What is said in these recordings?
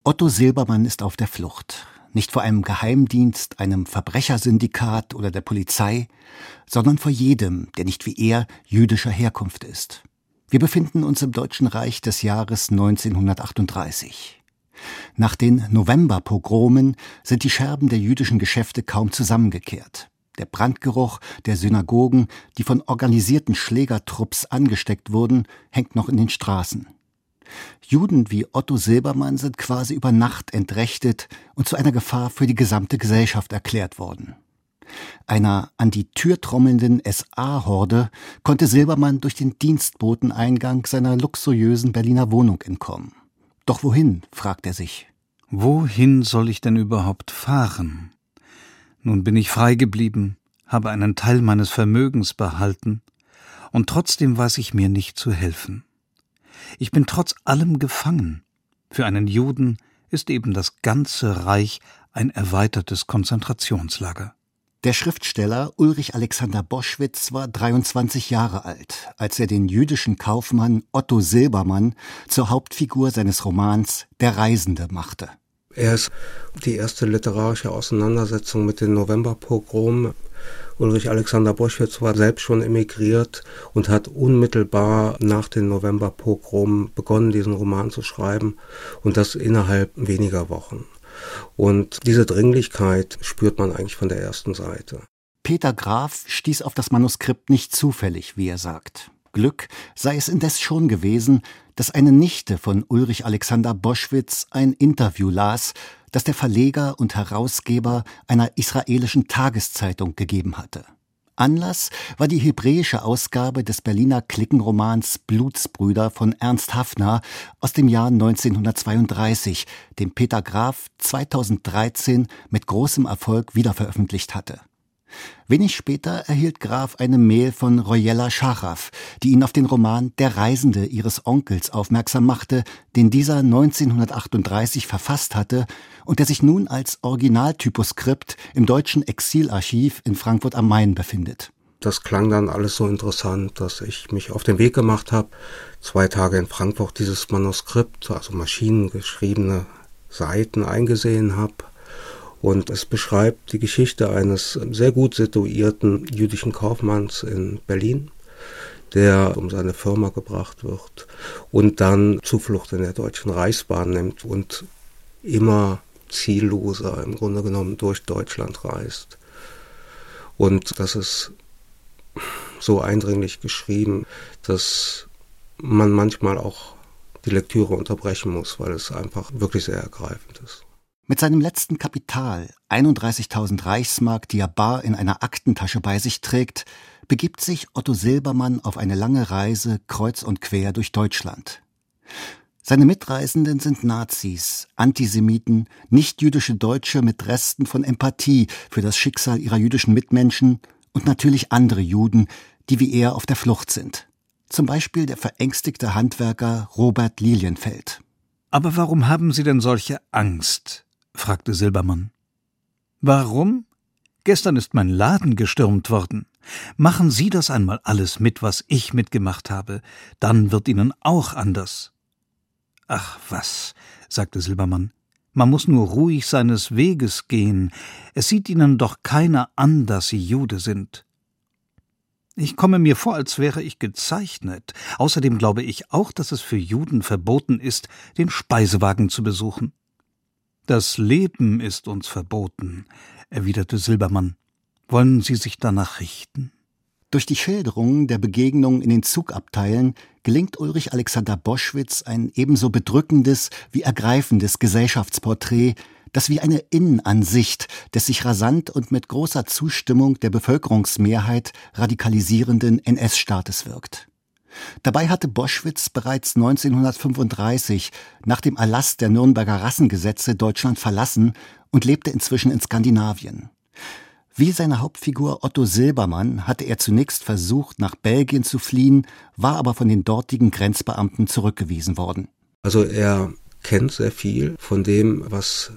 Otto Silbermann ist auf der Flucht. Nicht vor einem Geheimdienst, einem Verbrechersyndikat oder der Polizei, sondern vor jedem, der nicht wie er jüdischer Herkunft ist. Wir befinden uns im Deutschen Reich des Jahres 1938. Nach den Novemberpogromen sind die Scherben der jüdischen Geschäfte kaum zusammengekehrt. Der Brandgeruch der Synagogen, die von organisierten Schlägertrupps angesteckt wurden, hängt noch in den Straßen. Juden wie Otto Silbermann sind quasi über Nacht entrechtet und zu einer Gefahr für die gesamte Gesellschaft erklärt worden. Einer an die Tür trommelnden SA-Horde konnte Silbermann durch den Dienstboteneingang seiner luxuriösen Berliner Wohnung entkommen. Doch wohin, fragt er sich. Wohin soll ich denn überhaupt fahren? Nun bin ich frei geblieben, habe einen Teil meines Vermögens behalten, und trotzdem weiß ich mir nicht zu helfen. Ich bin trotz allem gefangen. Für einen Juden ist eben das ganze Reich ein erweitertes Konzentrationslager. Der Schriftsteller Ulrich Alexander Boschwitz war 23 Jahre alt, als er den jüdischen Kaufmann Otto Silbermann zur Hauptfigur seines Romans Der Reisende machte. Er ist die erste literarische Auseinandersetzung mit den Novemberpogromen. Ulrich Alexander Boschwitz war selbst schon emigriert und hat unmittelbar nach den Novemberpogromen begonnen, diesen Roman zu schreiben, und das innerhalb weniger Wochen. Und diese Dringlichkeit spürt man eigentlich von der ersten Seite. Peter Graf stieß auf das Manuskript nicht zufällig, wie er sagt. Glück sei es indes schon gewesen, dass eine Nichte von Ulrich Alexander Boschwitz ein Interview las, das der Verleger und Herausgeber einer israelischen Tageszeitung gegeben hatte. Anlass war die hebräische Ausgabe des Berliner Cliquenromans Blutsbrüder von Ernst Haffner aus dem Jahr 1932, den Peter Graf 2013 mit großem Erfolg wiederveröffentlicht hatte. Wenig später erhielt Graf eine Mail von Royella Scharaf, die ihn auf den Roman Der Reisende ihres Onkels aufmerksam machte, den dieser 1938 verfasst hatte und der sich nun als Originaltyposkript im Deutschen Exilarchiv in Frankfurt am Main befindet. Das klang dann alles so interessant, dass ich mich auf den Weg gemacht habe, 2 Tage in Frankfurt dieses Manuskript, also maschinengeschriebene Seiten, eingesehen habe. Und es beschreibt die Geschichte eines sehr gut situierten jüdischen Kaufmanns in Berlin, der um seine Firma gebracht wird und dann Zuflucht in der Deutschen Reichsbahn nimmt und immer zielloser im Grunde genommen durch Deutschland reist. Und das ist so eindringlich geschrieben, dass man manchmal auch die Lektüre unterbrechen muss, weil es einfach wirklich sehr ergreifend ist. Mit seinem letzten Kapital, 31.000 Reichsmark, die er bar in einer Aktentasche bei sich trägt, begibt sich Otto Silbermann auf eine lange Reise kreuz und quer durch Deutschland. Seine Mitreisenden sind Nazis, Antisemiten, nichtjüdische Deutsche mit Resten von Empathie für das Schicksal ihrer jüdischen Mitmenschen und natürlich andere Juden, die wie er auf der Flucht sind. Zum Beispiel der verängstigte Handwerker Robert Lilienfeld. Aber warum haben Sie denn solche Angst? Fragte Silbermann. Warum? Gestern ist mein Laden gestürmt worden. Machen Sie das einmal alles mit, was ich mitgemacht habe, dann wird Ihnen auch anders. Ach was, sagte Silbermann, man muss nur ruhig seines Weges gehen. Es sieht Ihnen doch keiner an, dass Sie Jude sind. Ich komme mir vor, als wäre ich gezeichnet. Außerdem glaube ich auch, dass es für Juden verboten ist, den Speisewagen zu besuchen. Das Leben ist uns verboten, erwiderte Silbermann. Wollen Sie sich danach richten? Durch die Schilderungen der Begegnungen in den Zugabteilen gelingt Ulrich Alexander Boschwitz ein ebenso bedrückendes wie ergreifendes Gesellschaftsporträt, das wie eine Innenansicht des sich rasant und mit großer Zustimmung der Bevölkerungsmehrheit radikalisierenden NS-Staates wirkt. Dabei hatte Boschwitz bereits 1935 nach dem Erlass der Nürnberger Rassengesetze Deutschland verlassen und lebte inzwischen in Skandinavien. Wie seine Hauptfigur Otto Silbermann hatte er zunächst versucht, nach Belgien zu fliehen, war aber von den dortigen Grenzbeamten zurückgewiesen worden. Also er kennt sehr viel von dem, was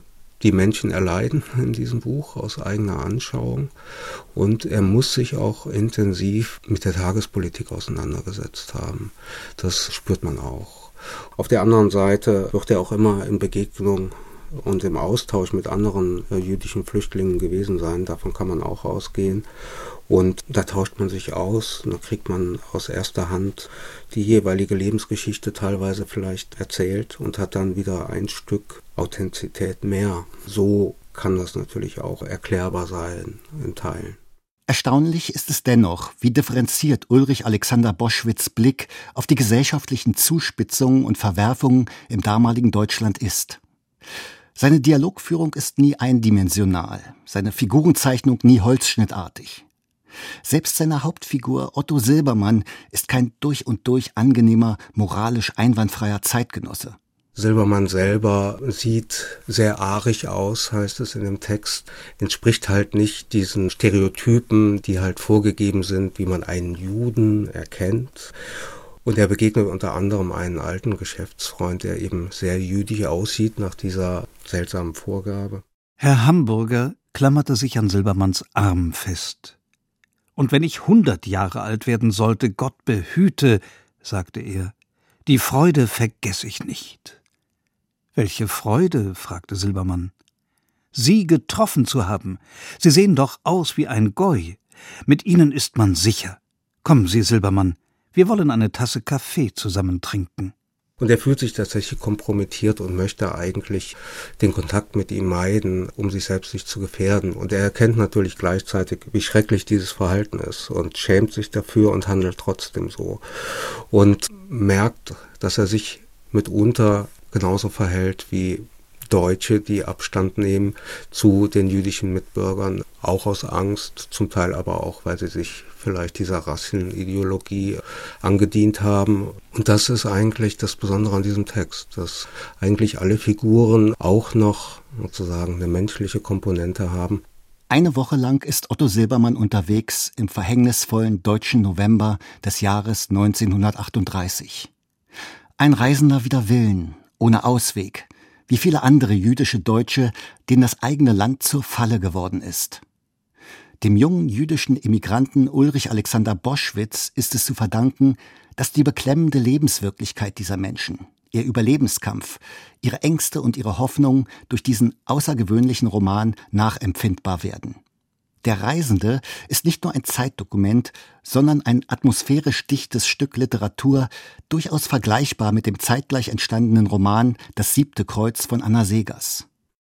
die Menschen erleiden in diesem Buch aus eigener Anschauung. Und er muss sich auch intensiv mit der Tagespolitik auseinandergesetzt haben. Das spürt man auch. Auf der anderen Seite wird er auch immer in Begegnung und im Austausch mit anderen jüdischen Flüchtlingen gewesen sein. Davon kann man auch ausgehen. Und da tauscht man sich aus, da kriegt man aus erster Hand die jeweilige Lebensgeschichte teilweise vielleicht erzählt und hat dann wieder ein Stück Authentizität mehr. So kann das natürlich auch erklärbar sein in Teilen. Erstaunlich ist es dennoch, wie differenziert Ulrich Alexander Boschwitz' Blick auf die gesellschaftlichen Zuspitzungen und Verwerfungen im damaligen Deutschland ist. Seine Dialogführung ist nie eindimensional, seine Figurenzeichnung nie holzschnittartig. Selbst seine Hauptfigur Otto Silbermann ist kein durch und durch angenehmer, moralisch einwandfreier Zeitgenosse. Silbermann selber sieht sehr arisch aus, heißt es in dem Text, entspricht halt nicht diesen Stereotypen, die halt vorgegeben sind, wie man einen Juden erkennt. Und er begegnet unter anderem einen alten Geschäftsfreund, der eben sehr jüdisch aussieht nach dieser seltsamen Vorgabe. Herr Hamburger klammerte sich an Silbermanns Arm fest. »Und wenn ich 100 Jahre alt werden sollte, Gott behüte«, sagte er, »die Freude vergesse ich nicht.« »Welche Freude?« fragte Silbermann. »Sie getroffen zu haben. Sie sehen doch aus wie ein Goi. Mit Ihnen ist man sicher. Kommen Sie, Silbermann, wir wollen eine Tasse Kaffee zusammen trinken.« Und er fühlt sich tatsächlich kompromittiert und möchte eigentlich den Kontakt mit ihm meiden, um sich selbst nicht zu gefährden. Und er erkennt natürlich gleichzeitig, wie schrecklich dieses Verhalten ist und schämt sich dafür und handelt trotzdem so. Und merkt, dass er sich mitunter genauso verhält wie Deutsche, die Abstand nehmen zu den jüdischen Mitbürgern, auch aus Angst, zum Teil aber auch, weil sie sich vielleicht dieser Rassenideologie angedient haben. Und das ist eigentlich das Besondere an diesem Text, dass eigentlich alle Figuren auch noch sozusagen eine menschliche Komponente haben. Eine Woche lang ist Otto Silbermann unterwegs im verhängnisvollen deutschen November des Jahres 1938. Ein Reisender wider Willen, ohne Ausweg, wie viele andere jüdische Deutsche, denen das eigene Land zur Falle geworden ist. Dem jungen jüdischen Immigranten Ulrich Alexander Boschwitz ist es zu verdanken, dass die beklemmende Lebenswirklichkeit dieser Menschen, ihr Überlebenskampf, ihre Ängste und ihre Hoffnung durch diesen außergewöhnlichen Roman nachempfindbar werden. Der Reisende ist nicht nur ein Zeitdokument, sondern ein atmosphärisch dichtes Stück Literatur, durchaus vergleichbar mit dem zeitgleich entstandenen Roman Das 7. Kreuz von Anna Seghers.